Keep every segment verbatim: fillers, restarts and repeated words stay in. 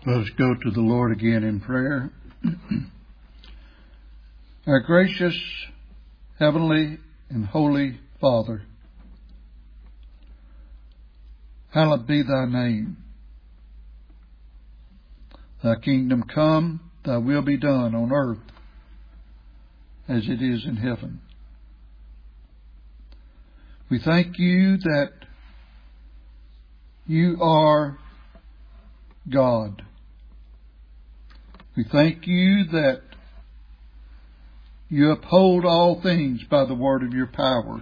Let us go to the Lord again in prayer. Our gracious, heavenly, and holy Father, hallowed be thy name. Thy kingdom come, thy will be done on earth as it is in heaven. We thank you that you are God. We thank you that you uphold all things by the word of your power.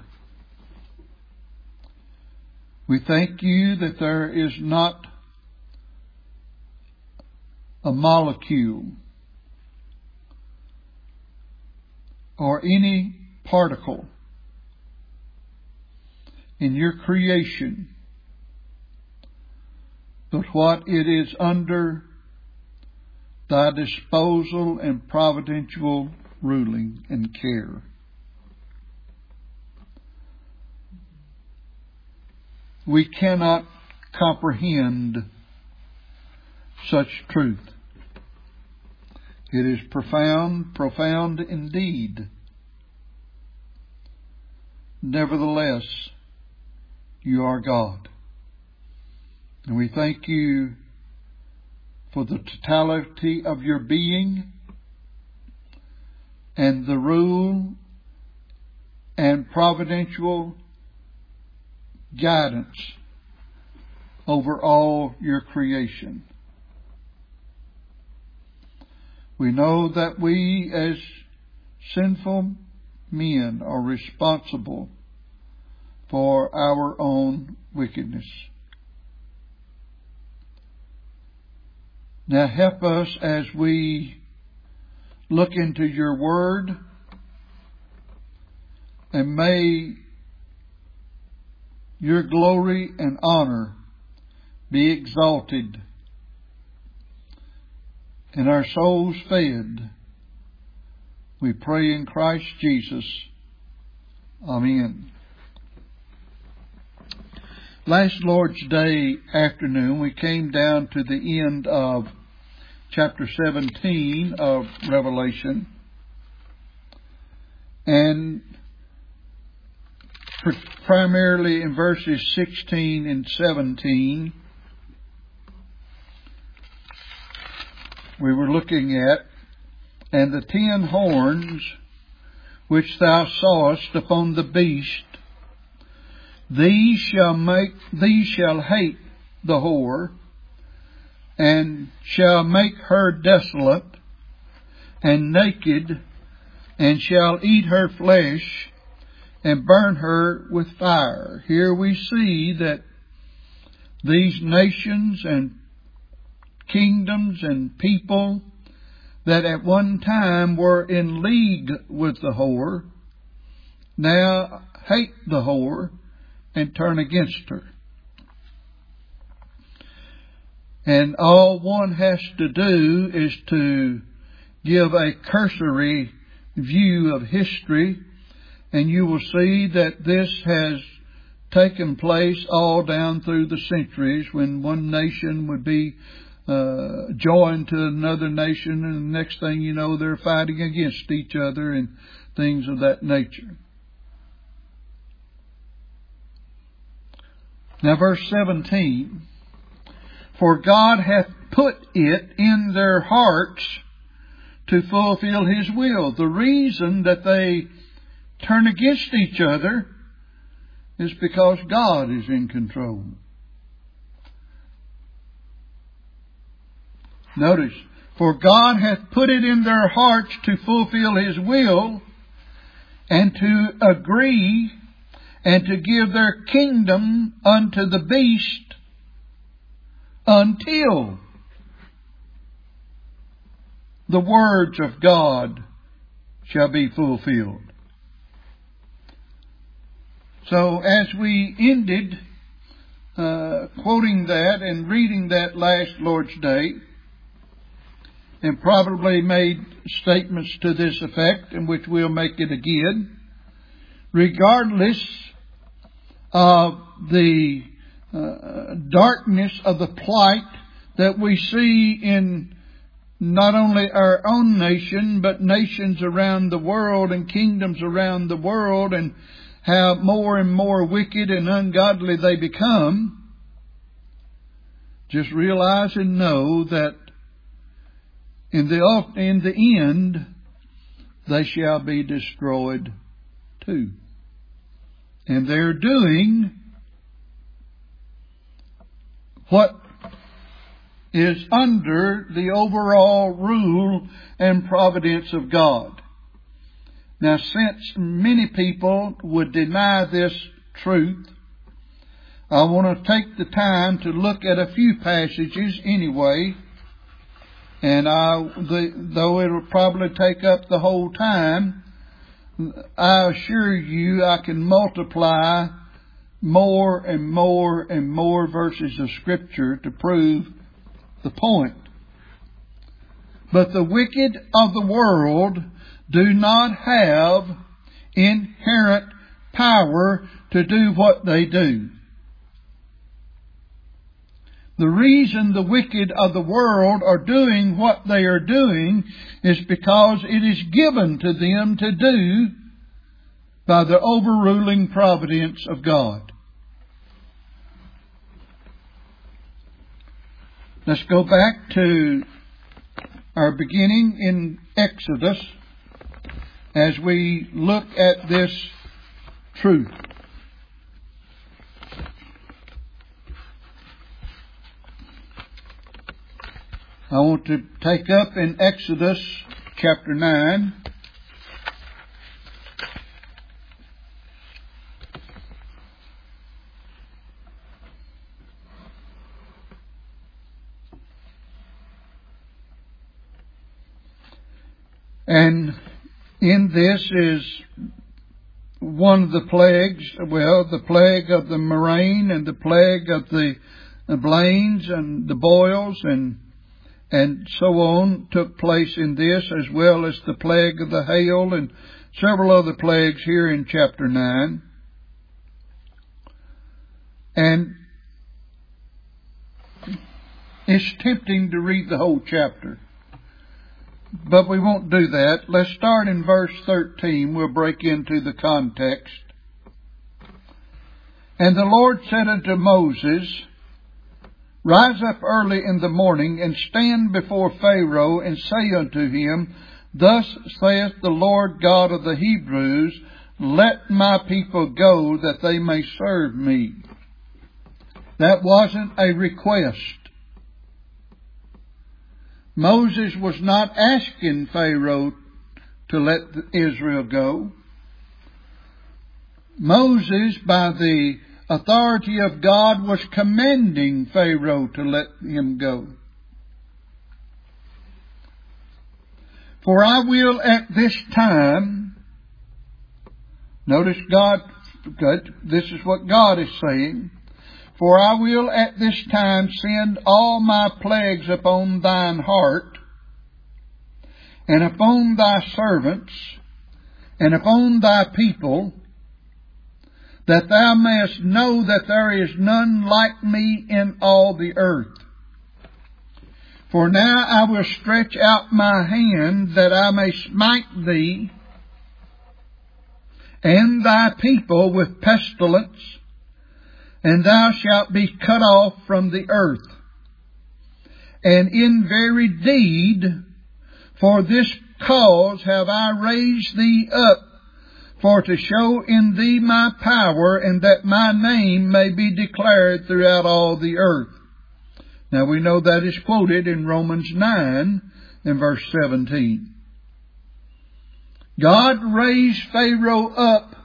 We thank you that there is not a molecule or any particle in your creation, but what it is under thy disposal and providential ruling and care. We cannot comprehend such truth. It is profound, profound indeed. Nevertheless, you are God. And we thank you for the totality of your being and the rule and providential guidance over all your creation. We know that we as sinful men are responsible for our own wickedness. Now help us as we look into your word, and may your glory and honor be exalted and our souls fed. We pray in Christ Jesus. Amen. Last Lord's Day afternoon, we came down to the end of chapter seventeen of Revelation, and primarily in verses sixteen and seventeen, we were looking at, and the ten horns which thou sawest upon the beast, These shall make, these shall hate the whore, and shall make her desolate and naked, and shall eat her flesh, and burn her with fire. Here we see that these nations and kingdoms and people that at one time were in league with the whore, now hate the whore and turn against her. And all one has to do is to give a cursory view of history, and you will see that this has taken place all down through the centuries, when one nation would be uh, joined to another nation, and the next thing you know, they're fighting against each other and things of that nature. Now verse seventeen, for God hath put it in their hearts to fulfill His will. The reason that they turn against each other is because God is in control. Notice, for God hath put it in their hearts to fulfill His will, and to agree and to give their kingdom unto the beast until the words of God shall be fulfilled. So as we ended uh, quoting that and reading that last Lord's Day, and probably made statements to this effect, in which we'll make it again, regardless of the uh, darkness of the plight that we see in not only our own nation, but nations around the world and kingdoms around the world, and how more and more wicked and ungodly they become, just realize and know that in the, in the end, they shall be destroyed too. And they're doing what is under the overall rule and providence of God. Now, since many people would deny this truth, I want to take the time to look at a few passages anyway. And I, the, though it will probably take up the whole time, I assure you I can multiply more and more and more verses of Scripture to prove the point. But the wicked of the world do not have inherent power to do what they do. The reason the wicked of the world are doing what they are doing is because it is given to them to do by the overruling providence of God. Let's go back to our beginning in Exodus as we look at this truth. I want to take up in Exodus chapter nine. And in this is one of the plagues, well, the plague of the murrain and the plague of the blains and the boils and and so on took place in this, as well as the plague of the hail and several other plagues here in chapter nine. And it's tempting to read the whole chapter, but we won't do that. Let's start in verse thirteen. We'll break into the context. And the Lord said unto Moses, Rise up early in the morning, and stand before Pharaoh, and say unto him, Thus saith the Lord God of the Hebrews, Let my people go, that they may serve me. That wasn't a request. Moses was not asking Pharaoh to let Israel go. Moses, by the authority of God, was commanding Pharaoh to let him go. For I will at this time, notice God, this is what God is saying, For I will at this time send all my plagues upon thine heart, and upon thy servants, and upon thy people, that thou mayest know that there is none like me in all the earth. For now I will stretch out my hand, that I may smite thee and thy people with pestilence, and thou shalt be cut off from the earth. And in very deed, for this cause have I raised thee up, for to show in thee my power, and that my name may be declared throughout all the earth. Now we know that is quoted in Romans nine and verse seventeen. God raised Pharaoh up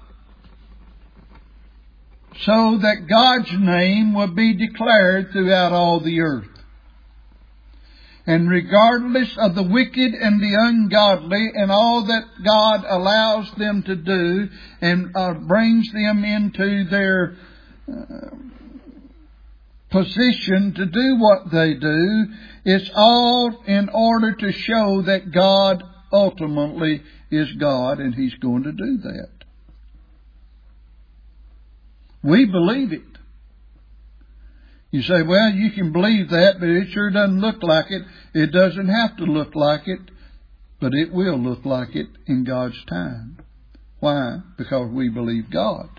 so that God's name would be declared throughout all the earth. And regardless of the wicked and the ungodly and all that God allows them to do and uh, brings them into their uh, position to do what they do, it's all in order to show that God ultimately is God, and He's going to do that. We believe it. You say, well, you can believe that, but it sure doesn't look like it. It doesn't have to look like it, but it will look like it in God's time. Why? Because we believe God.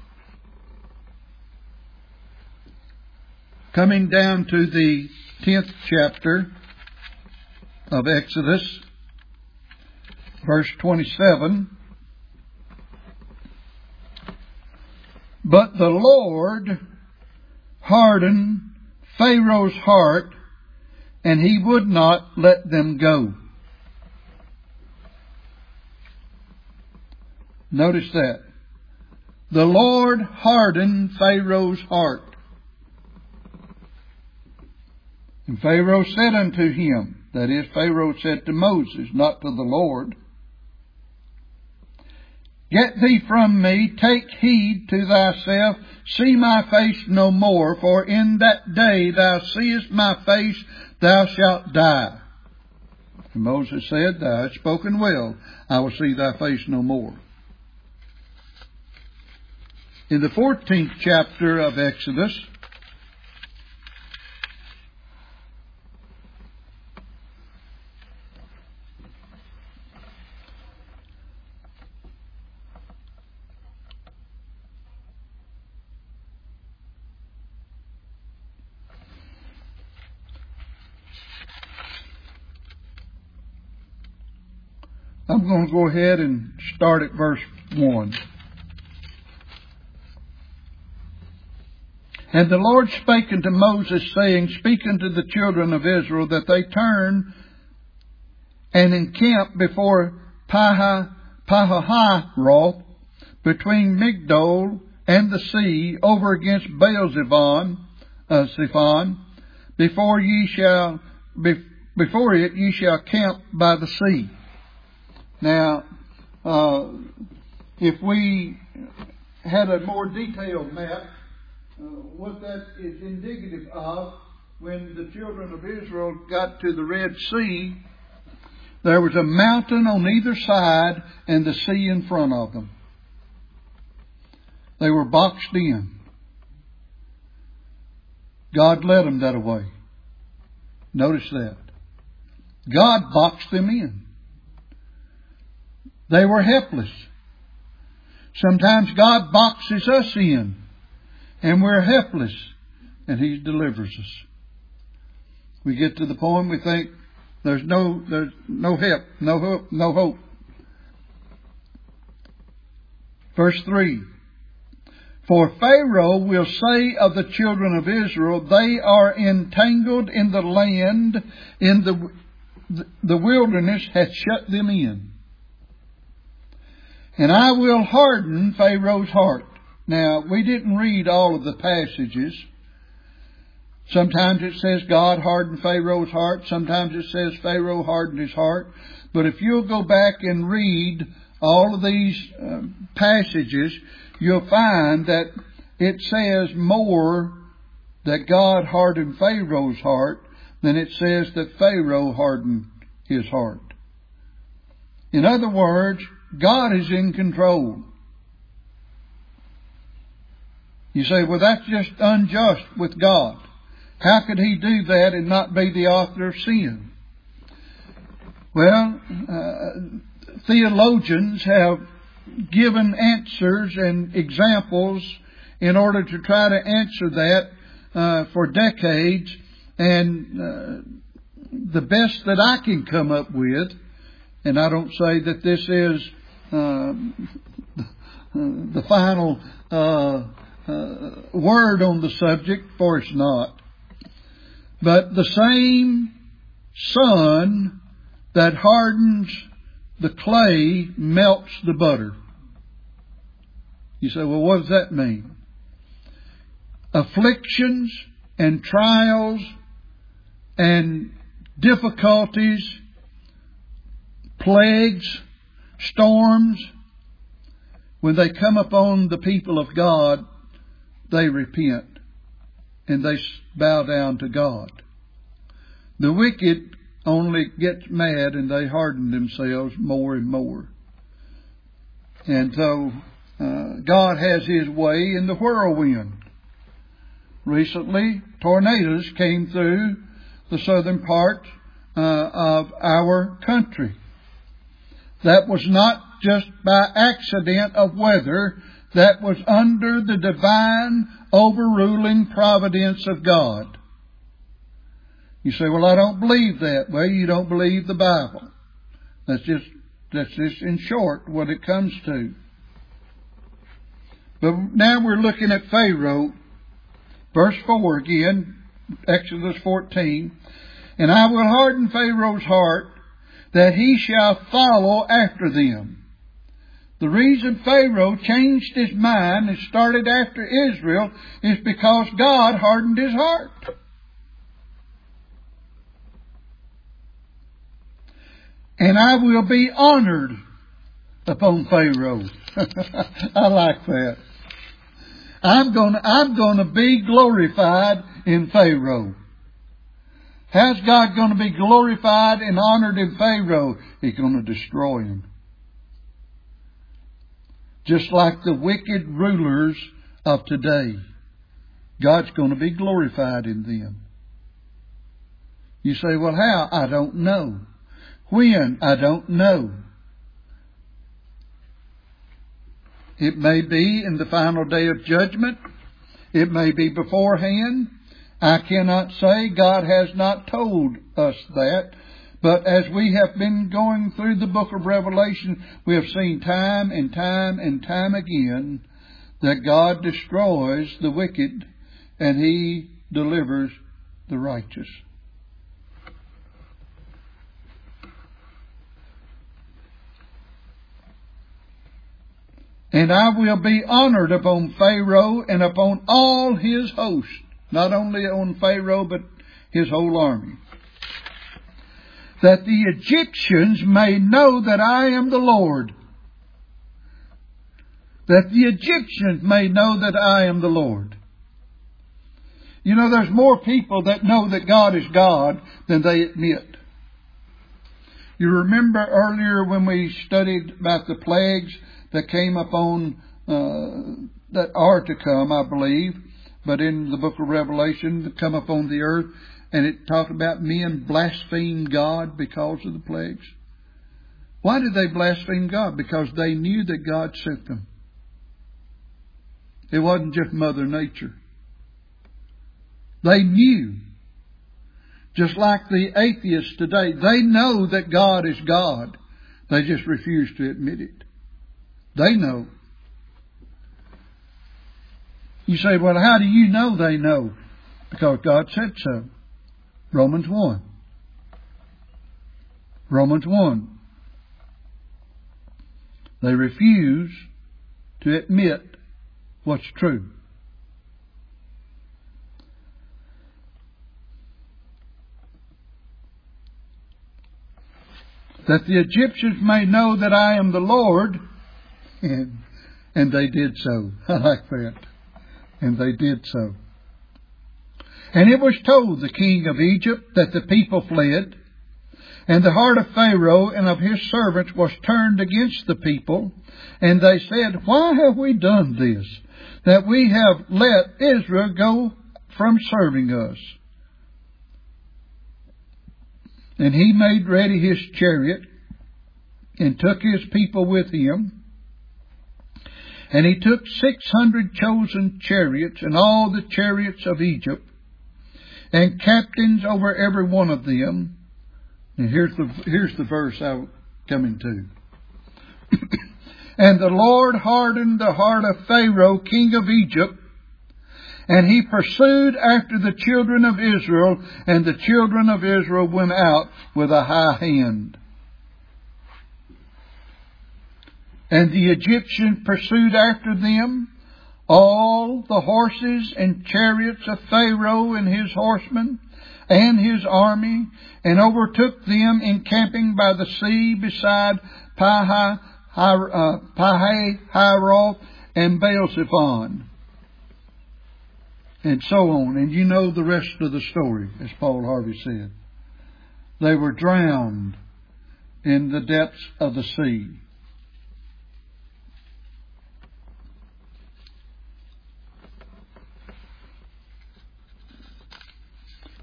Coming down to the tenth chapter of Exodus, verse twenty-seven. But the Lord hardened Pharaoh's heart, and he would not let them go. Notice that. The Lord hardened Pharaoh's heart. And Pharaoh said unto him, that is, Pharaoh said to Moses, not to the Lord, Get thee from me, take heed to thyself, see my face no more, for in that day thou seest my face, thou shalt die. And Moses said, Thou hast spoken well, I will see thy face no more. In the fourteenth chapter of Exodus, I'm going to go ahead and start at verse one. And the Lord spake unto Moses, saying, Speak unto the children of Israel, that they turn and encamp before Pihahiroth, between Migdol and the sea, over against Baal-zephon, uh, Zephon. Before ye shall, be, before it ye shall camp by the sea. Now, uh, if we had a more detailed map, uh, what that is indicative of, when the children of Israel got to the Red Sea, there was a mountain on either side and the sea in front of them. They were boxed in. God led them that way. Notice that. God boxed them in. They were helpless. Sometimes God boxes us in, and we're helpless, and He delivers us. We get to the point we think there's no there's no help, no hope, no hope. Verse three. For Pharaoh will say of the children of Israel, They are entangled in the land, in the the wilderness hath shut them in. And I will harden Pharaoh's heart. Now, we didn't read all of the passages. Sometimes it says God hardened Pharaoh's heart. Sometimes it says Pharaoh hardened his heart. But if you'll go back and read all of these uh, passages, you'll find that it says more that God hardened Pharaoh's heart than it says that Pharaoh hardened his heart. In other words, God is in control. You say, well, that's just unjust with God. How could He do that and not be the author of sin? Well, uh, theologians have given answers and examples in order to try to answer that uh, for decades. And uh, the best that I can come up with, and I don't say that this is uh, the final uh, uh, word on the subject, for it's not. But the same sun that hardens the clay melts the butter. You say, well, what does that mean? Afflictions and trials and difficulties, plagues, storms, when they come upon the people of God, they repent and they bow down to God. The wicked only get mad and they harden themselves more and more. And so uh, God has His way in the whirlwind. Recently, tornadoes came through the southern part uh, of our country. That was not just by accident of weather. That was under the divine overruling providence of God. You say, well, I don't believe that. Well, you don't believe the Bible. That's just, that's just in short what it comes to. But now we're looking at Pharaoh. Verse four again, Exodus fourteen. And I will harden Pharaoh's heart, that he shall follow after them. The reason Pharaoh changed his mind and started after Israel is because God hardened his heart. And I will be honored upon Pharaoh. I like that. I'm gonna, I'm gonna be glorified in Pharaoh. How's God gonna be glorified and honored in Pharaoh? He's gonna destroy him. Just like the wicked rulers of today. God's gonna be glorified in them. You say, well, how? I don't know. When? I don't know. It may be in the final day of judgment. It may be beforehand. I cannot say. God has not told us that. But as we have been going through the book of Revelation, we have seen time and time and time again that God destroys the wicked and He delivers the righteous. And I will be honored upon Pharaoh and upon all his host. Not only on Pharaoh, but his whole army. That the Egyptians may know that I am the Lord. That the Egyptians may know that I am the Lord. You know, there's more people that know that God is God than they admit. You remember earlier when we studied about the plagues that came upon, uh, that are to come, I believe, but in the book of Revelation, that come upon the earth, and it talked about men blaspheme God because of the plagues. Why did they blaspheme God? Because they knew that God sent them. It wasn't just Mother Nature. They knew. Just like the atheists today, they know that God is God. They just refuse to admit it. They know. You say, well, how do you know they know? Because God said so. Romans one. Romans one. They refuse to admit what's true. That the Egyptians may know that I am the Lord. And, and they did so. I like that. And they did so. And it was told the king of Egypt that the people fled. And the heart of Pharaoh and of his servants was turned against the people. And they said, why have we done this, that we have let Israel go from serving us? And he made ready his chariot and took his people with him. And he took six hundred chosen chariots and all the chariots of Egypt and captains over every one of them. And here's the, here's the verse I'm coming to. And the Lord hardened the heart of Pharaoh, king of Egypt, and he pursued after the children of Israel, and the children of Israel went out with a high hand. And the Egyptians pursued after them, all the horses and chariots of Pharaoh and his horsemen and his army, and overtook them encamping by the sea beside Pi-hahiroth and Baal-zephon. And so on. And you know the rest of the story, as Paul Harvey said. They were drowned in the depths of the sea.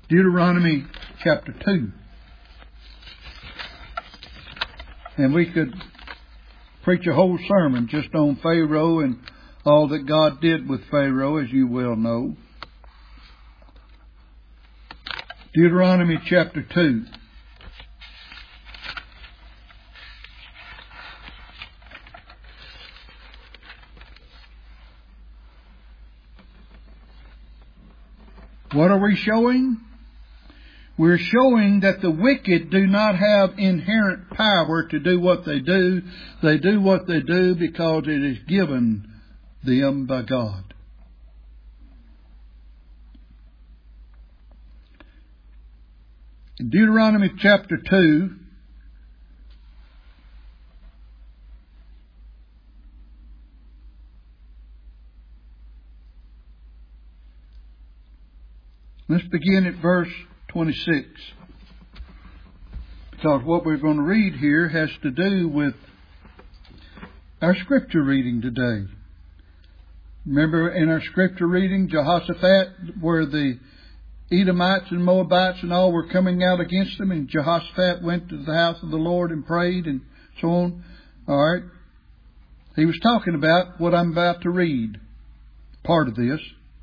Deuteronomy chapter two. And we could preach a whole sermon just on Pharaoh and all that God did with Pharaoh, as you well know. Deuteronomy chapter two. What are we showing? We're showing that the wicked do not have inherent power to do what they do. They do what they do because it is given them by God. In Deuteronomy chapter two, let's begin at verse twenty-six. Because what we're going to read here has to do with our scripture reading today. Remember in our scripture reading, Jehoshaphat, where the Edomites and Moabites and all were coming out against them, and Jehoshaphat went to the house of the Lord and prayed and so on. All right. He was talking about what I'm about to read. Part of this.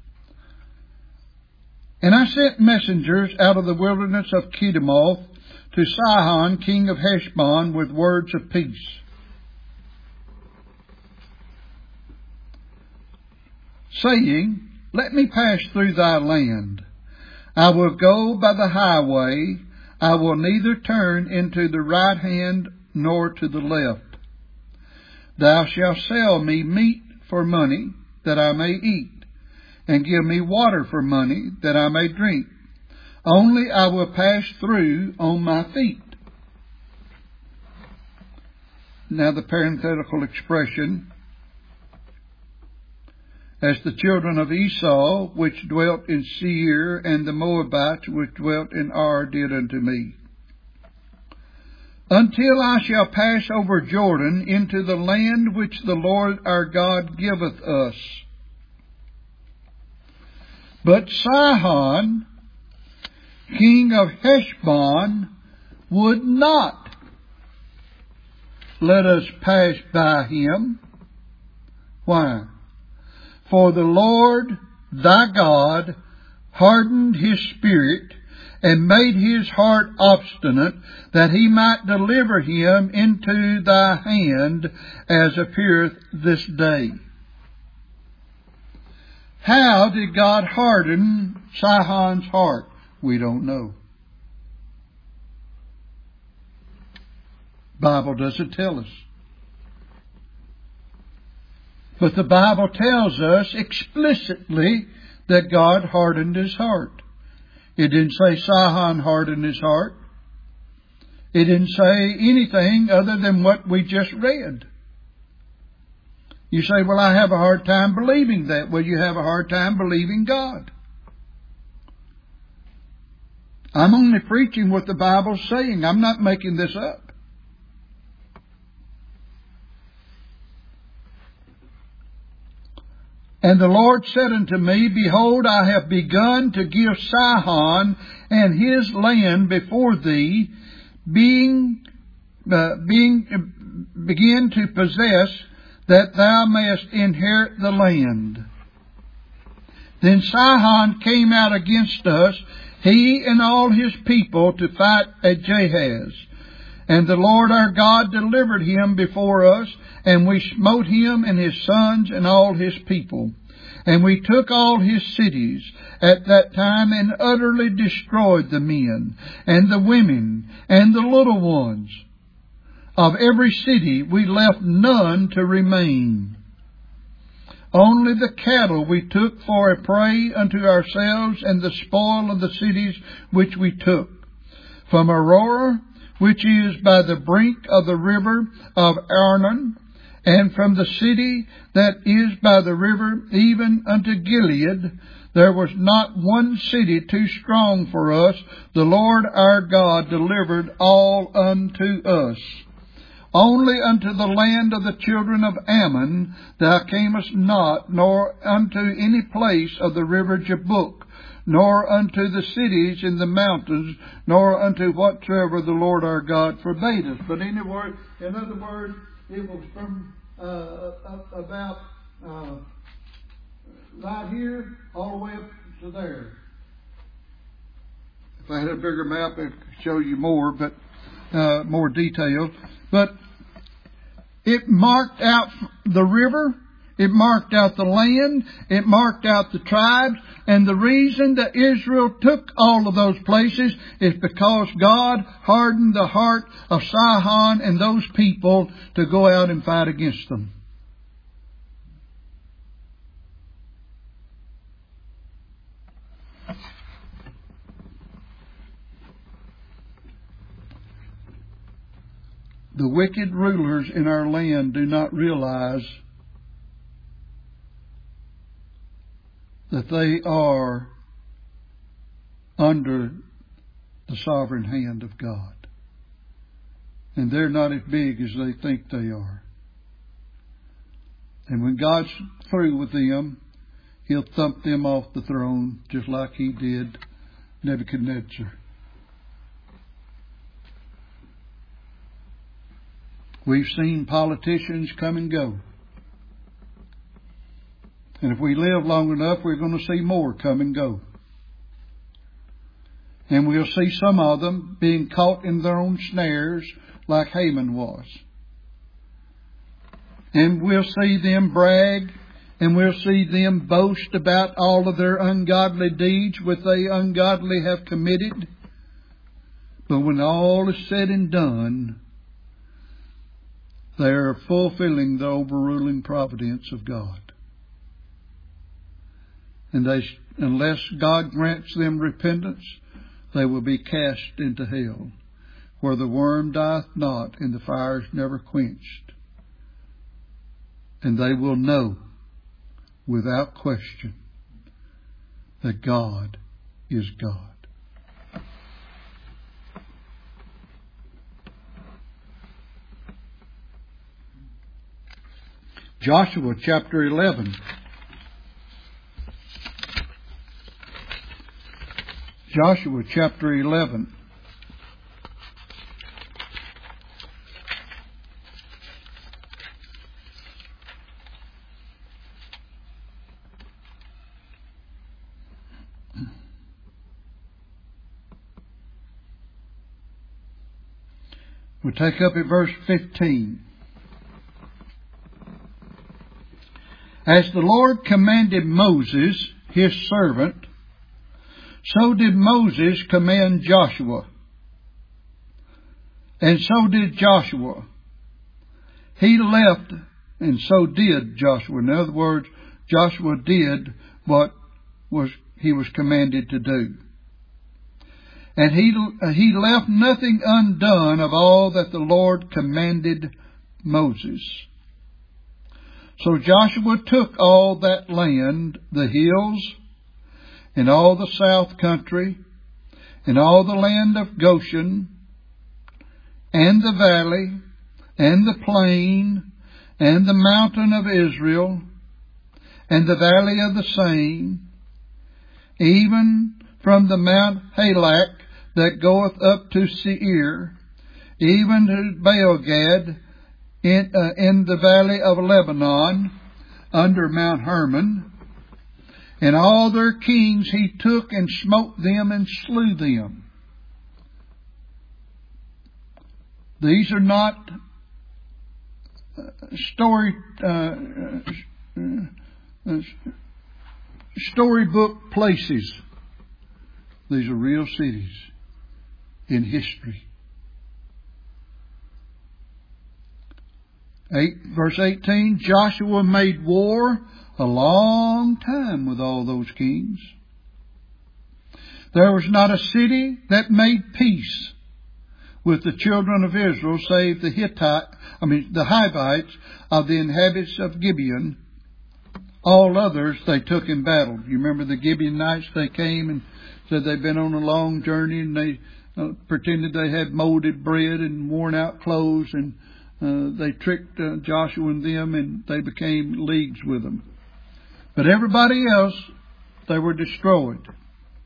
And I sent messengers out of the wilderness of Kedemoth to Sihon, king of Heshbon, with words of peace. Saying, let me pass through thy land. I will go by the highway. I will neither turn into the right hand nor to the left. Thou shalt sell me meat for money, that I may eat, and give me water for money, that I may drink. Only I will pass through on my feet. Now the parenthetical expression, as the children of Esau, which dwelt in Seir, and the Moabites, which dwelt in Ar, did unto me. Until I shall pass over Jordan into the land which the Lord our God giveth us. But Sihon, king of Heshbon, would not let us pass by him. Why? For the Lord thy God hardened his spirit and made his heart obstinate, that he might deliver him into thy hand, as appeareth this day. How did God harden Sihon's heart? We don't know. Bible doesn't tell us. But the Bible tells us explicitly that God hardened his heart. It didn't say Sihon hardened his heart. It didn't say anything other than what we just read. You say, well, I have a hard time believing that. Well, you have a hard time believing God. I'm only preaching what the Bible's saying. I'm not making this up. And the Lord said unto me, Behold, I have begun to give Sihon and his land before thee, being, uh, being, begin to possess, that thou mayest inherit the land. Then Sihon came out against us, he and all his people, to fight at Jahaz. And the Lord our God delivered him before us, and we smote him and his sons and all his people. And we took all his cities at that time and utterly destroyed the men and the women and the little ones. Of every city we left none to remain. Only the cattle we took for a prey unto ourselves, and the spoil of the cities which we took. From Aurora, which is by the brink of the river of Arnon, and from the city that is by the river even unto Gilead, there was not one city too strong for us. The Lord our God delivered all unto us. Only unto the land of the children of Ammon thou camest not, nor unto any place of the river Jabbok, nor unto the cities in the mountains, nor unto whatsoever the Lord our God forbade us. But in, word, in other words, it was from uh, about uh, right here all the way up to there. If I had a bigger map, it could show you more, but uh, more detail. But it marked out the river. It marked out the land. It marked out the tribes. And the reason that Israel took all of those places is because God hardened the heart of Sihon and those people to go out and fight against them. The wicked rulers in our land do not realize that they are under the sovereign hand of God. And they're not as big as they think they are. And when God's through with them, He'll thump them off the throne just like He did Nebuchadnezzar. We've seen politicians come and go. And if we live long enough, we're going to see more come and go. And we'll see some of them being caught in their own snares like Haman was. And we'll see them brag, and we'll see them boast about all of their ungodly deeds which they ungodly have committed. But when all is said and done, they are fulfilling the overruling providence of God. And they, unless God grants them repentance, they will be cast into hell, where the worm dieth not and the fire is never quenched. And they will know, without question, that God is God. Joshua chapter eleven. Joshua chapter eleven. We'll take up at verse fifteen. As the Lord commanded Moses, His servant, so did Moses command Joshua. And so did Joshua. He left, and so did Joshua. In other words, Joshua did what was he was commanded to do. And he, he left nothing undone of all that the Lord commanded Moses. So Joshua took all that land, the hills, and all the south country, and all the land of Goshen, and the valley, and the plain, and the mountain of Israel, and the valley of the same, even from the Mount Halak that goeth up to Seir, even to Baalgad, in, uh, in the valley of Lebanon, under Mount Hermon. And all their kings he took and smote them and slew them. These are not story uh, uh, storybook places. These are real cities in history. Eight, verse eighteen, Joshua made war a long time with all those kings. There was not a city that made peace with the children of Israel save the Hittite, I mean the Hivites of the inhabitants of Gibeon. All others they took in battle. You remember the Gibeonites? They came and said they'd been on a long journey, and they uh, pretended they had molded bread and worn out clothes, and uh, they tricked uh, Joshua and them, and they became leagues with them. But everybody else, they were destroyed.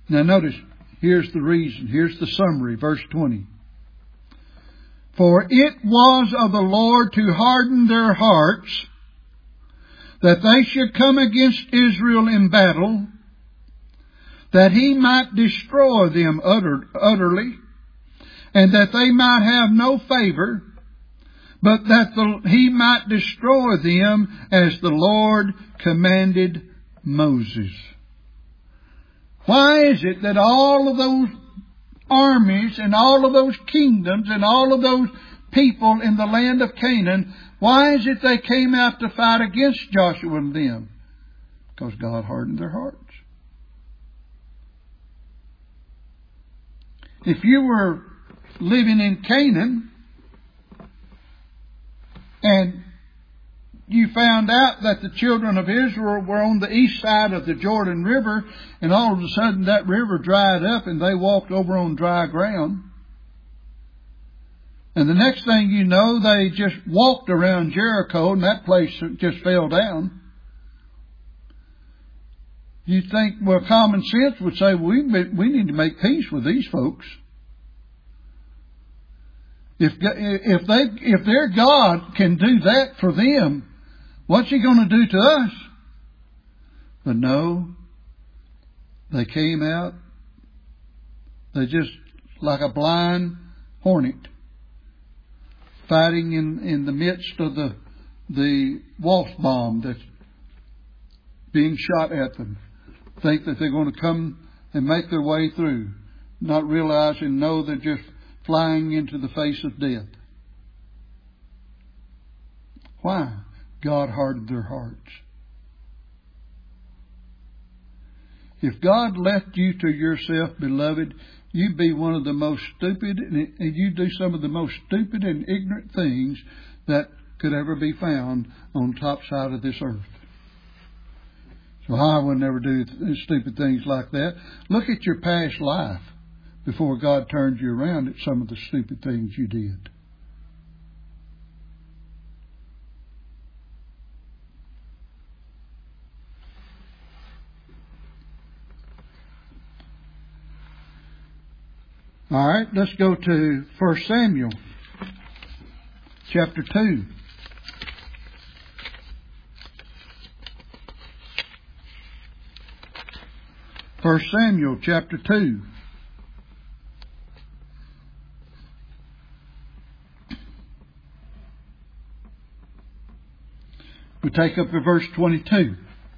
Now notice, here's the reason. Here's the summary, verse twenty. For it was of the Lord to harden their hearts, that they should come against Israel in battle, that he might destroy them utter, utterly, and that they might have no favor, but that the, he might destroy them as the Lord commanded Moses. Why is it that all of those armies and all of those kingdoms and all of those people in the land of Canaan, why is it they came out to fight against Joshua and them? Because God hardened their hearts. If you were living in Canaan and you found out that the children of Israel were on the east side of the Jordan River, and all of a sudden that river dried up and they walked over on dry ground, and the next thing you know, they just walked around Jericho and that place just fell down. You'd think, well, common sense would say, we, we need to make peace with these folks. If, if, they, if their God can do that for them, what's He going to do to us? But no, they came out, they just, like a blind hornet, fighting in, in the midst of the, the wasp bomb that's being shot at them. Think that they're going to come and make their way through, not realizing, no, they're just flying into the face of death. Why? God hardened their hearts. If God left you to yourself, beloved, you'd be one of the most stupid, and you do some of the most stupid and ignorant things that could ever be found on the top side of this earth. So I would never do stupid things like that. Look at your past life before God turns you around at some of the stupid things you did. All right, let's go to First Samuel, chapter two. First Samuel, chapter two. We take up at verse twenty-two.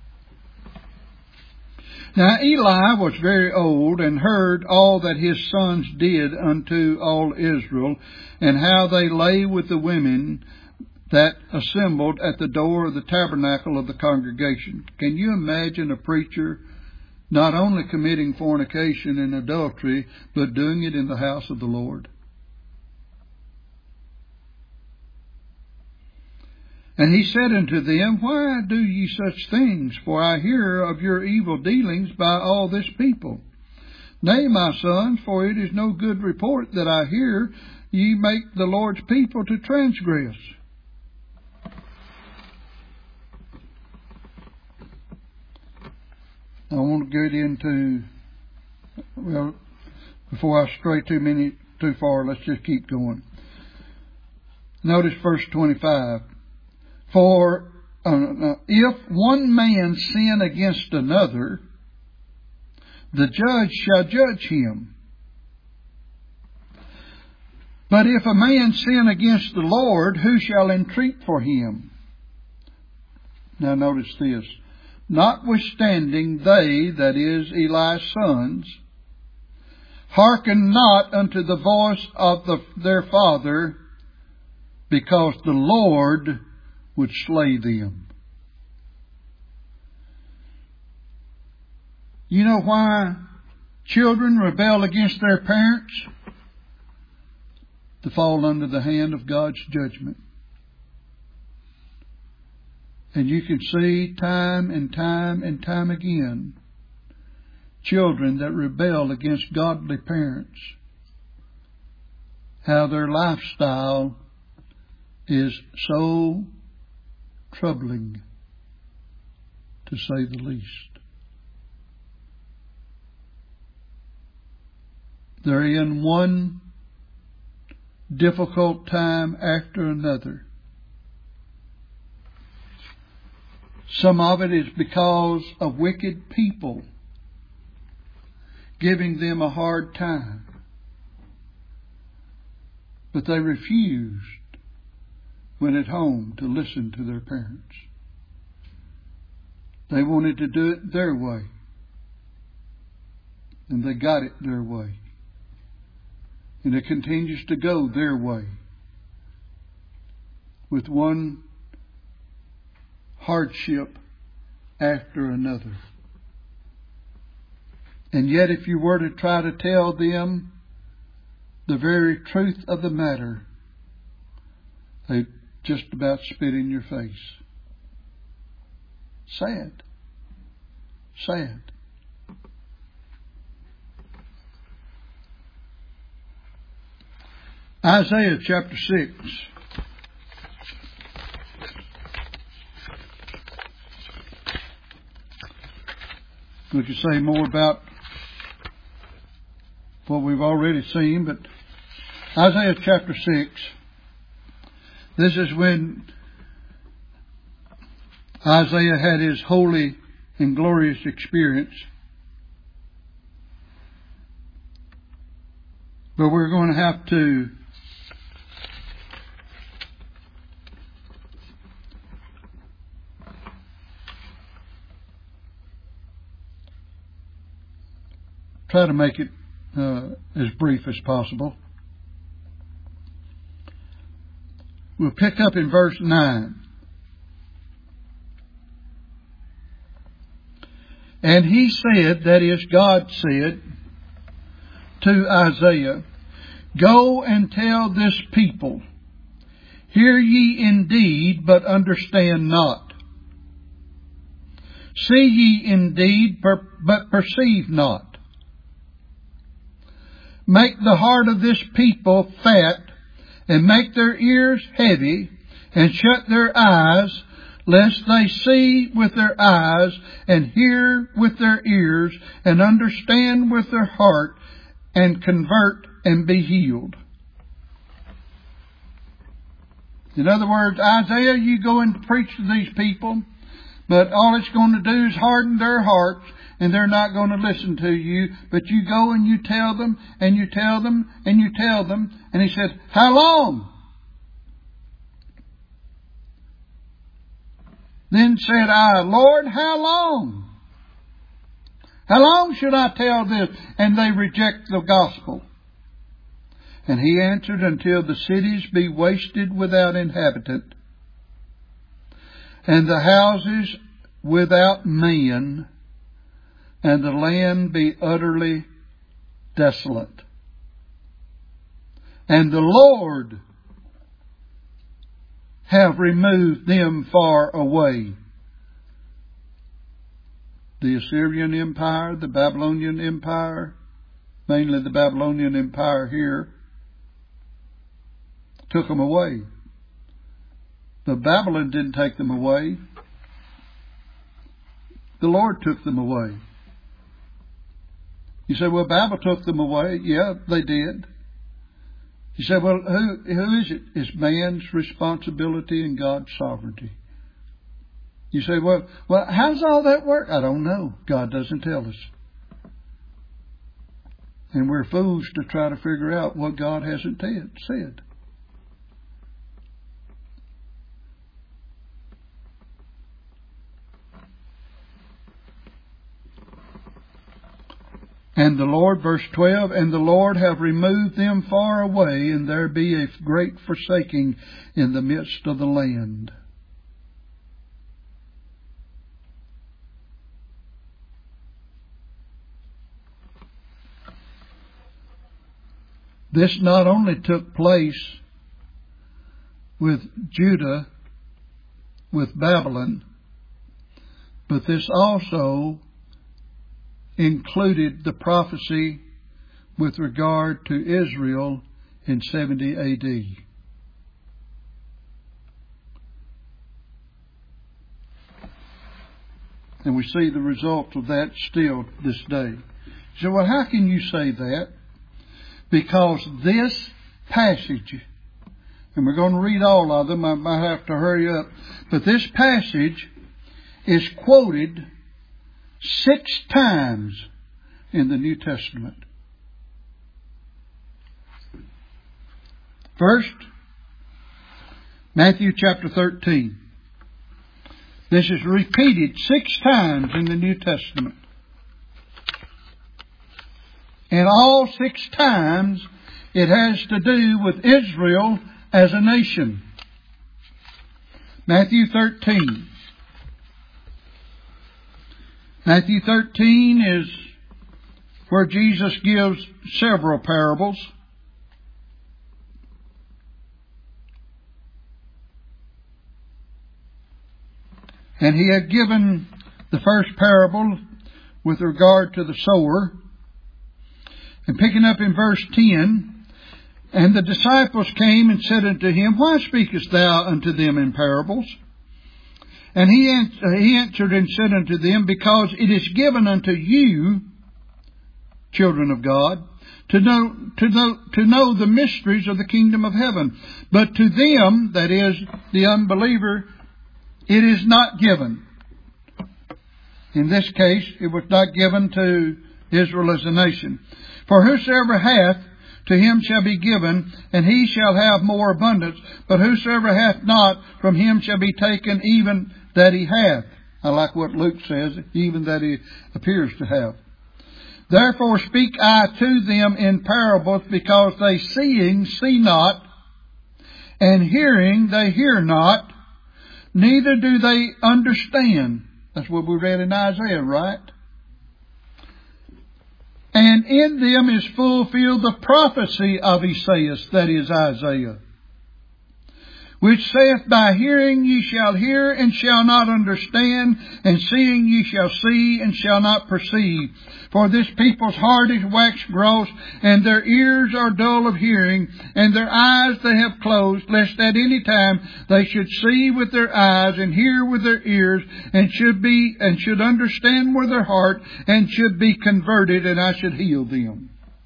Now Eli was very old, and heard all that his sons did unto all Israel, and how they lay with the women that assembled at the door of the tabernacle of the congregation. Can you imagine a preacher not only committing fornication and adultery, but doing it in the house of the Lord? And he said unto them, Why do ye such things? For I hear of your evil dealings by all this people. Nay, my sons, for it is no good report that I hear ye make the Lord's people to transgress. I want to get into, well, before I stray too many too far, let's just keep going. Notice verse twenty-five. For uh, if one man sin against another, the judge shall judge him. But if a man sin against the Lord, who shall entreat for him? Now notice this. Notwithstanding they, that is Eli's sons, hearken not unto the voice of the, their father, because the Lord would slay them. You know why children rebel against their parents? To fall under the hand of God's judgment. And you can see time and time and time again children that rebel against godly parents, how their lifestyle is so troubling, to say the least. They're in one difficult time after another. Some of it is because of wicked people giving them a hard time. But they refused, when at home, to listen to their parents. They wanted to do it their way. And they got it their way. And it continues to go their way. With one hardship after another. And yet if you were to try to tell them the very truth of the matter, they just about spit in your face. Sad. Sad. Isaiah chapter six. We could say more about what we've already seen, but Isaiah chapter six, this is when Isaiah had his holy and glorious experience. But we're going to have to try to make it uh, as brief as possible. We'll pick up in verse nine. And he said, that is, God said to Isaiah, Go and tell this people, Hear ye indeed, but understand not. See ye indeed, but perceive not. Make the heart of this people fat, and make their ears heavy, and shut their eyes, lest they see with their eyes, and hear with their ears, and understand with their heart, and convert and be healed. In other words, Isaiah, you go and preach to these people, but all it's going to do is harden their hearts, and they're not going to listen to you. But you go and you tell them, and you tell them, and you tell them. And he said, How long? Then said I, Lord, how long? How long should I tell this? And they reject the gospel. And he answered, Until the cities be wasted without inhabitant, and the houses without man, and the land be utterly desolate. And the Lord have removed them far away. The Assyrian Empire, the Babylonian Empire, mainly the Babylonian Empire here, took them away. But Babylon didn't take them away. The Lord took them away. You say, well, Babel took them away. Yeah, they did. You say, well, who, who is it? It's man's responsibility and God's sovereignty. You say, well, well, how does all that work? I don't know. God doesn't tell us. And we're fools to try to figure out what God hasn't t- said. And the Lord, verse twelve, and the Lord have removed them far away, and there be a great forsaking in the midst of the land. This not only took place with Judah, with Babylon, but this also included the prophecy with regard to Israel in seventy A D. And we see the result of that still this day. So, well, how can you say that? because this passage, and we're going to read all of them, I might have to hurry up, but this passage is quoted six times in the New Testament. First, Matthew chapter thirteen. This is repeated six times in the New Testament. And all six times it has to do with Israel as a nation. Matthew thirteen. Matthew thirteen is where Jesus gives several parables. And he had given the first parable with regard to the sower. And picking up in verse ten, and the disciples came and said unto him, Why speakest thou unto them in parables? And he, ans- he answered and said unto them, Because it is given unto you, children of God, to know, to know, to know the mysteries of the kingdom of heaven. But to them, that is, the unbeliever, it is not given. In this case, it was not given to Israel as a nation. For whosoever hath, to him shall be given, and he shall have more abundance. But whosoever hath not, from him shall be taken even that he hath. I like what Luke says, even that he appears to have. Therefore speak I to them in parables, because they seeing see not, and hearing they hear not, neither do they understand. That's what we read in Isaiah, right? And in them is fulfilled the prophecy of Esaias, that is Isaiah, which saith, By hearing ye shall hear and shall not understand, and seeing ye shall see and shall not perceive. For this people's heart is waxed gross, and their ears are dull of hearing, and their eyes they have closed, lest at any time they should see with their eyes, and hear with their ears, and should be and should understand with their heart, and should be converted, and I should heal them.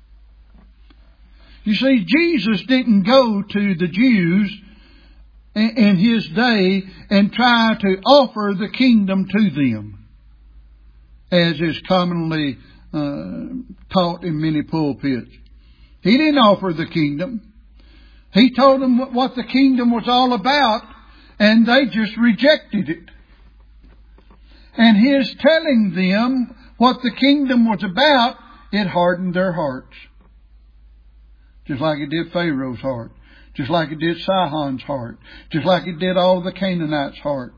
You see, Jesus didn't go to the Jews in His day and try to offer the kingdom to them, as is commonly uh, taught in many pulpits. He didn't offer the kingdom. He told them what the kingdom was all about, and they just rejected it. And His telling them what the kingdom was about, it hardened their hearts. Just like it did Pharaoh's heart. Just like it did Sihon's heart. Just like it did all the Canaanites' heart.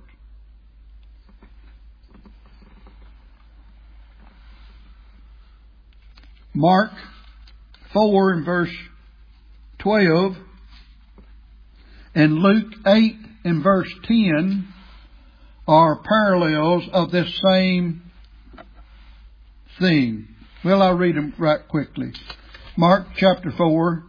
Mark four and verse twelve and Luke eight and verse ten are parallels of this same thing. Well, I'll read them right quickly. Mark chapter four.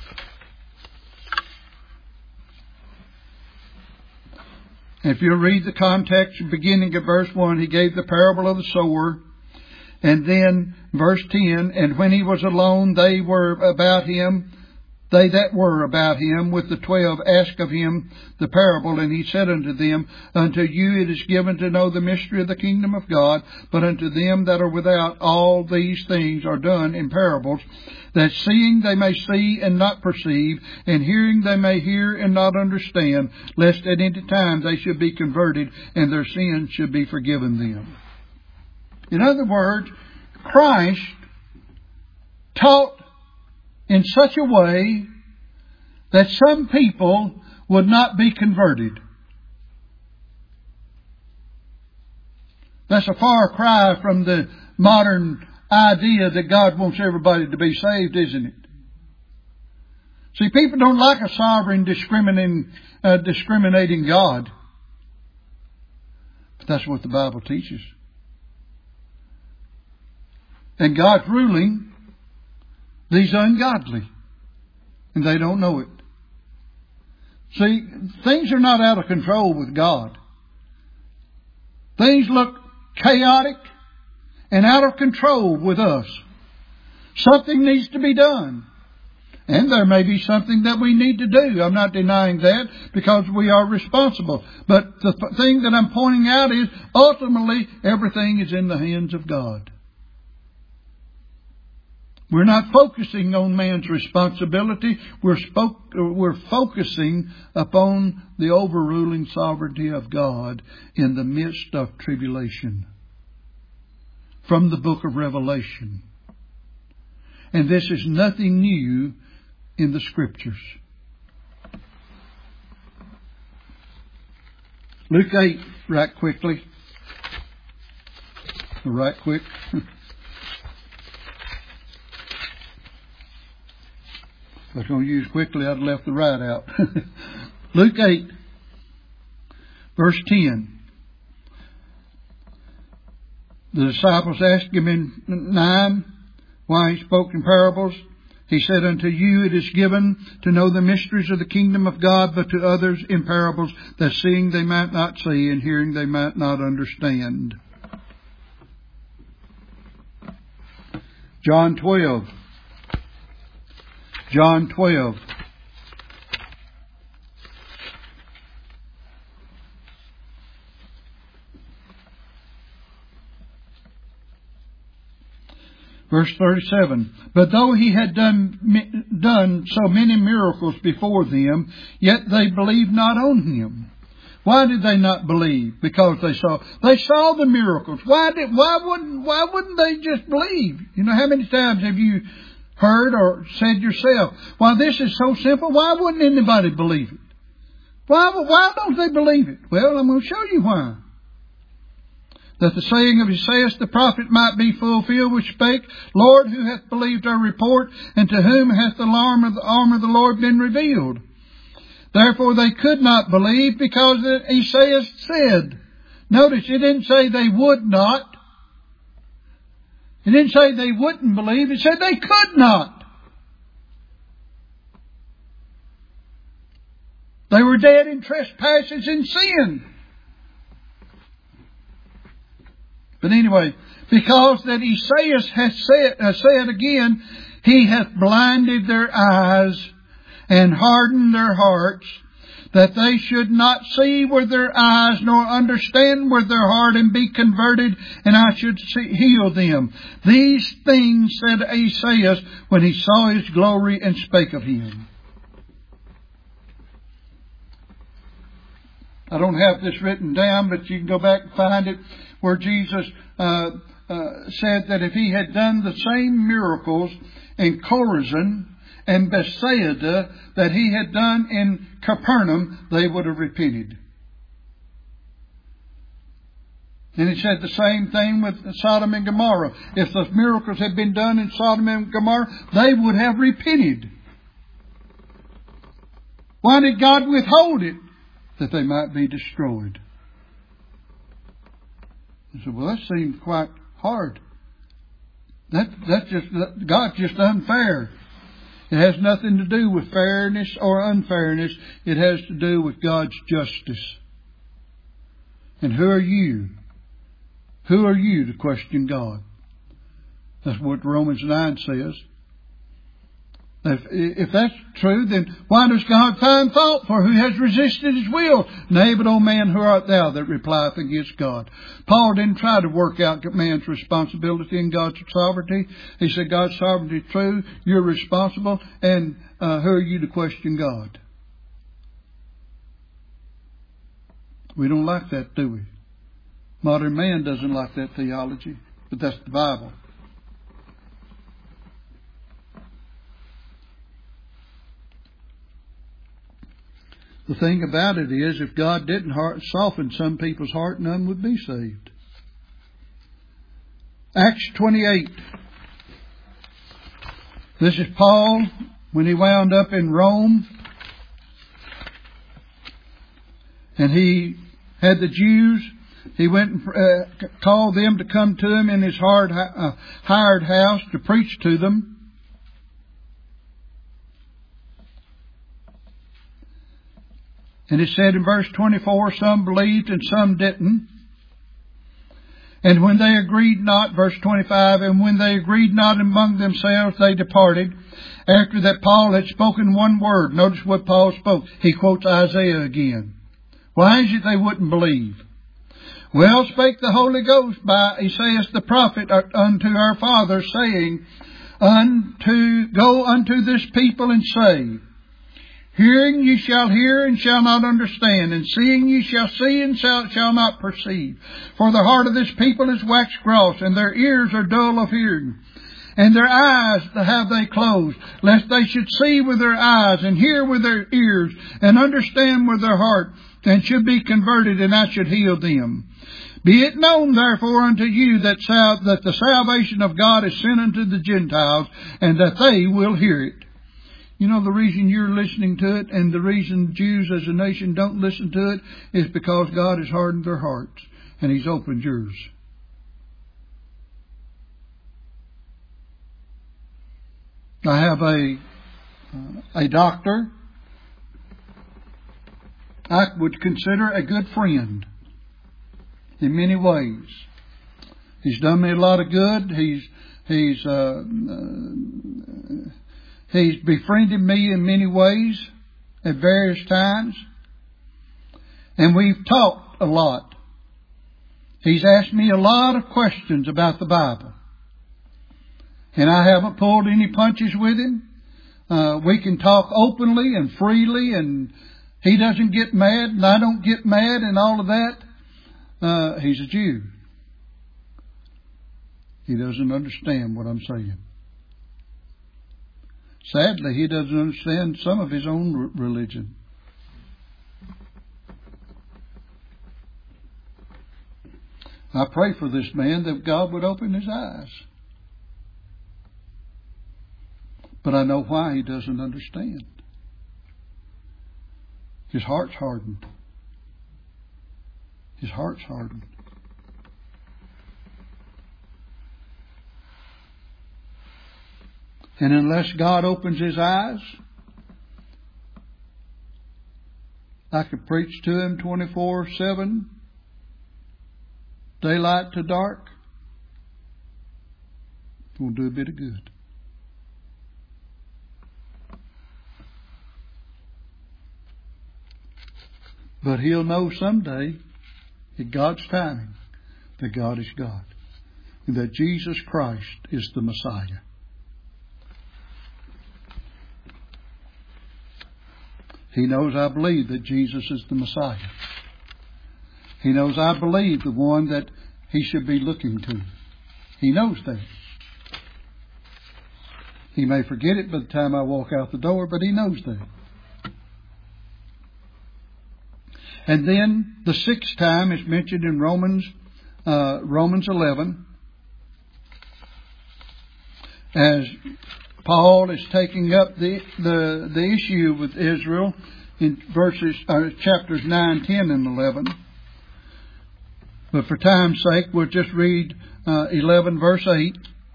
If you read the context, beginning at verse one, He gave the parable of the sower. And then verse ten, and when He was alone, they were about Him, they that were about Him with the twelve asked of Him the parable, and He said unto them, Unto you it is given to know the mystery of the kingdom of God, but unto them that are without all these things are done in parables, that seeing they may see and not perceive, and hearing they may hear and not understand, lest at any time they should be converted, and their sins should be forgiven them. In other words, Christ taught in such a way that some people would not be converted. That's a far cry from the modern idea that God wants everybody to be saved, isn't it? See, people don't like a sovereign, discriminating, uh, discriminating God. But that's what the Bible teaches. And God's ruling these ungodly, and they don't know it. See, things are not out of control with God. Things look chaotic and out of control with us. Something needs to be done. And there may be something that we need to do. I'm not denying that, because we are responsible. But the thing that I'm pointing out is, ultimately, everything is in the hands of God. We're not focusing on man's responsibility. We're, spoke, we're focusing upon the overruling sovereignty of God in the midst of tribulation. From the book of Revelation. And this is nothing new in the Scriptures. Luke eight, right quickly. Right quick. If I was going to use quickly, I'd have left the right out. Luke eight, verse ten. The disciples asked him in nine why he spoke in parables. He said, unto you it is given to know the mysteries of the kingdom of God, but to others in parables, that seeing they might not see, and hearing they might not understand. John twelve. John twelve. Verse thirty-seven. But though he had done, done so many miracles before them, yet they believed not on him. Why did they not believe? Because they saw they saw the miracles. Why did why wouldn't why wouldn't they just believe? You know, how many times have you heard or said yourself, "Well, this is so simple. Why wouldn't anybody believe it? Why why don't they believe it?" Well, I'm going to show you why. That the saying of Isaiah the prophet might be fulfilled, which spake, Lord, who hath believed our report, and to whom hath the arm of the arm of the Lord been revealed? Therefore they could not believe, because Isaiah said. Notice, it didn't say they would not. It didn't say they wouldn't believe. It said they could not. They were dead in trespasses and sin. But anyway, because that Isaiah hath said, uh, said again, he hath blinded their eyes and hardened their hearts, that they should not see with their eyes, nor understand with their heart, and be converted, and I should see, heal them. These things said Isaiah when he saw his glory and spake of him. I don't have this written down, but you can go back and find it, where Jesus uh, uh, said that if he had done the same miracles in Chorazin and Bethsaida that he had done in Capernaum, they would have repented. And he said the same thing with Sodom and Gomorrah. If those miracles had been done in Sodom and Gomorrah, they would have repented. Why did God withhold it? That they might be destroyed. I said, well, that seems quite hard. That that's just God's just unfair. It has nothing to do with fairness or unfairness. It has to do with God's justice. And who are you? Who are you to question God? That's what Romans nine says. If, if that's true, then why does God find fault for who has resisted His will? Nay, but, O man, who art thou that replieth against God? Paul didn't try to work out man's responsibility in God's sovereignty. He said God's sovereignty is true, you're responsible, and uh, who are you to question God? We don't like that, do we? Modern man doesn't like that theology, but that's the Bible. The thing about it is, if God didn't heart, soften some people's heart, none would be saved. Acts twenty-eight. This is Paul when he wound up in Rome. And he had the Jews. He went and uh, called them to come to him in his hard, uh, hired house to preach to them. And it said in verse twenty-four, some believed and some didn't. And when they agreed not, verse twenty-five, and when they agreed not among themselves, they departed. After that Paul had spoken one word, notice what Paul spoke. He quotes Isaiah again. Why is it they wouldn't believe? Well, spake the Holy Ghost by Esaias the prophet unto our fathers, saying, unto Go unto this people and say, Hearing ye shall hear and shall not understand, and seeing ye shall see and shall, shall not perceive. For the heart of this people is waxed gross, and their ears are dull of hearing. And their eyes have they closed, lest they should see with their eyes, and hear with their ears, and understand with their heart, and should be converted, and I should heal them. Be it known therefore unto you that, sal- that the salvation of God is sent unto the Gentiles, and that they will hear it. You know, the reason you're listening to it and the reason Jews as a nation don't listen to it is because God has hardened their hearts and He's opened yours. I have a, uh, a doctor I would consider a good friend in many ways. He's done me a lot of good. He's, he's, uh, uh He's befriended me in many ways at various times. And we've talked a lot. He's asked me a lot of questions about the Bible. And I haven't pulled any punches with him. Uh, we can talk openly and freely, and he doesn't get mad and I don't get mad and all of that. Uh, he's a Jew. He doesn't understand what I'm saying. Sadly, he doesn't understand some of his own religion. I pray for this man that God would open his eyes. But I know why he doesn't understand. His heart's hardened. His heart's hardened. And unless God opens his eyes, I could preach to him twenty-four seven, daylight to dark. It won't do a bit of good. But he'll know someday, in God's timing, that God is God. And that Jesus Christ is the Messiah. He knows I believe that Jesus is the Messiah. He knows I believe the one that he should be looking to. He knows that. He may forget it by the time I walk out the door, but he knows that. And then the sixth time is mentioned in Romans uh, Romans eleven, as Paul is taking up the the, the issue with Israel in verses uh, chapters nine, ten, and eleven. But for time's sake, we'll just read uh, eleven, verse eight.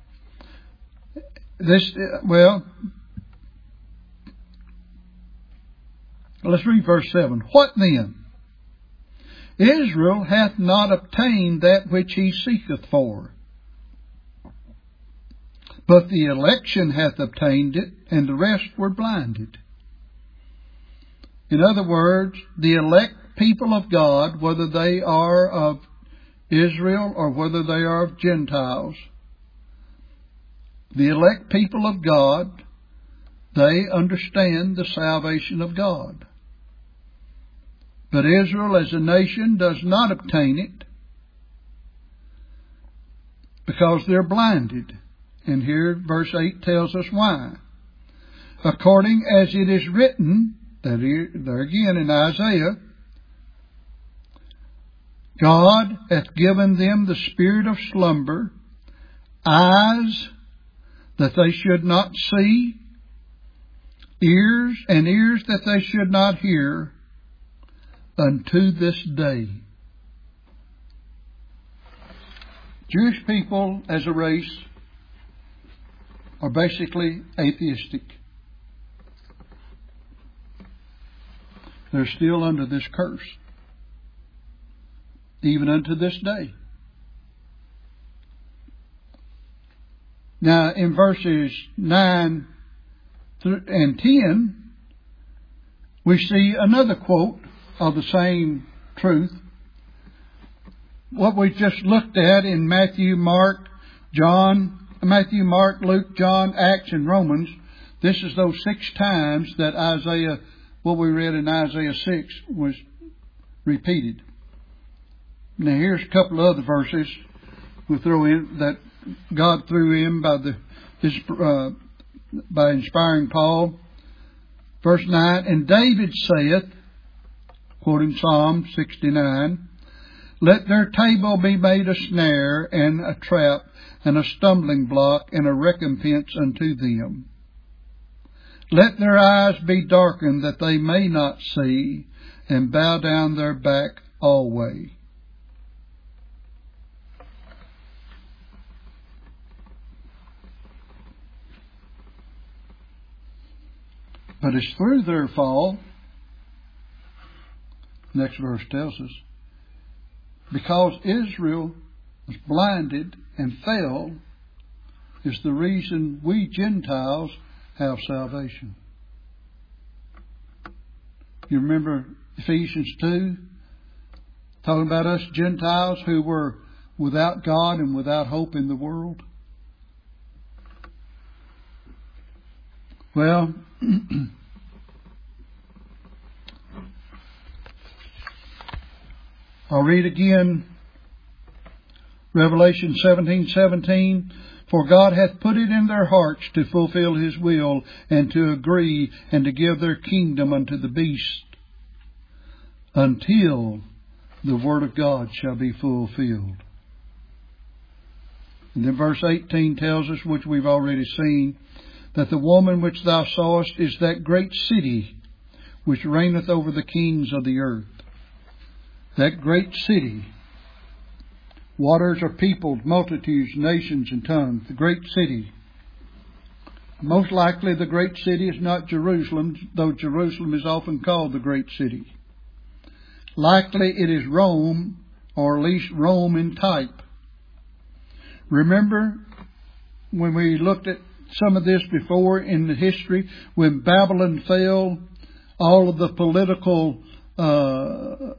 This uh, well, let's read verse seven. What then? Israel hath not obtained that which he seeketh for. But the election hath obtained it, and the rest were blinded. In other words, the elect people of God, whether they are of Israel or whether they are of Gentiles, the elect people of God, they understand the salvation of God. But Israel as a nation does not obtain it because they're blinded. And here verse eight tells us why. According as it is written, that here, there again in Isaiah, God hath given them the spirit of slumber, eyes that they should not see, ears and ears that they should not hear, unto this day. Jewish people as a race are basically atheistic. They're still under this curse, even unto this day. Now in verses nine and ten, we see another quote of the same truth. What we just looked at in Matthew, Mark, John, Matthew, Mark, Luke, John, Acts, and Romans, this is those six times that Isaiah, what we read in Isaiah six, was repeated. Now here's a couple of other verses we throw in that God threw in by the his, uh, by inspiring Paul. Verse nine, and David saith, quoting Psalm sixty-nine, let their table be made a snare and a trap and a stumbling block and a recompense unto them. Let their eyes be darkened that they may not see, and bow down their back always. But it's through their fall, next verse tells us, because Israel was blinded and fell, is the reason we Gentiles have salvation. You remember Ephesians two, talking about us Gentiles who were without God and without hope in the world? Well, I'll read again Revelation seventeen seventeen. For God hath put it in their hearts to fulfill His will, and to agree, and to give their kingdom unto the beast, until the word of God shall be fulfilled. And then verse eighteen tells us, which we've already seen, that the woman which thou sawest is that great city which reigneth over the kings of the earth. That great city. Waters are peopled, multitudes, nations, and tongues. The great city. Most likely the great city is not Jerusalem, though Jerusalem is often called the great city. Likely it is Rome, or at least Rome in type. Remember when we looked at some of this before in the history, when Babylon fell, all of the political uh,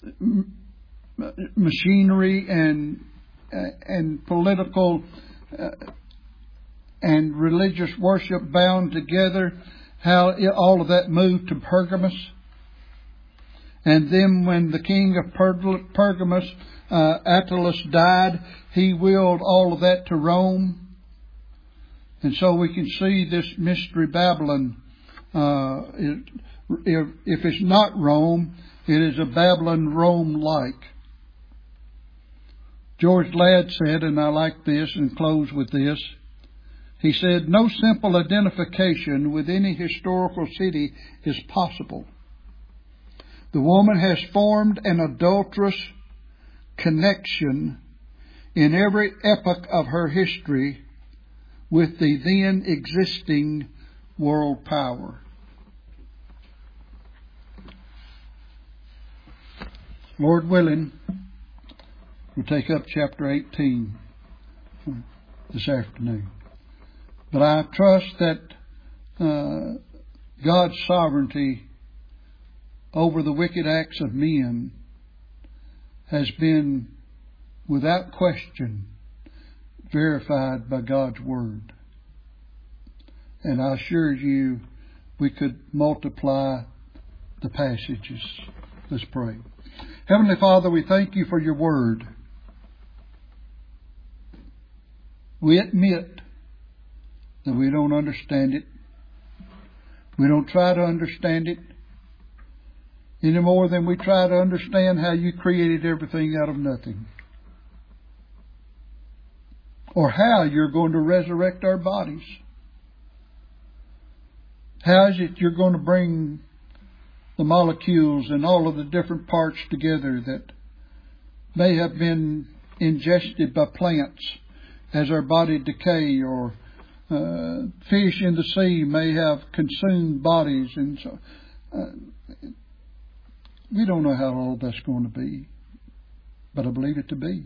machinery and uh, and political uh, and religious worship bound together, how it, all of that moved to Pergamus. And then when the king of per- Pergamus, uh, Attalus, died, he willed all of that to Rome. And so we can see this mystery Babylon, uh, it, if, if it's not Rome, it is a Babylon Rome-like. George Ladd said, and I like this and close with this, he said, no simple identification with any historical city is possible. The woman has formed an adulterous connection in every epoch of her history with the then existing world power. Lord willing, we'll take up chapter eighteen this afternoon. But I trust that uh, God's sovereignty over the wicked acts of men has been, without question, verified by God's Word. And I assure you, we could multiply the passages. Let's pray. Heavenly Father, we thank you for your Word. We admit that we don't understand it. We don't try to understand it any more than we try to understand how you created everything out of nothing. Or how you're going to resurrect our bodies. How is it you're going to bring the molecules and all of the different parts together that may have been ingested by plants as our body decay, or uh, fish in the sea may have consumed bodies, and so uh, we don't know how all that's going to be, but I believe it to be.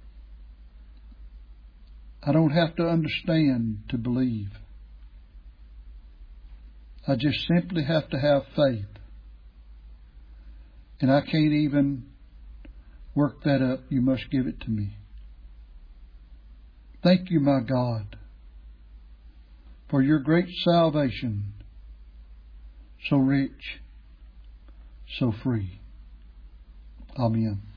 I don't have to understand to believe. I just simply have to have faith. And I can't even work that up. You must give it to me. Thank you, my God, for your great salvation, so rich, so free. Amen.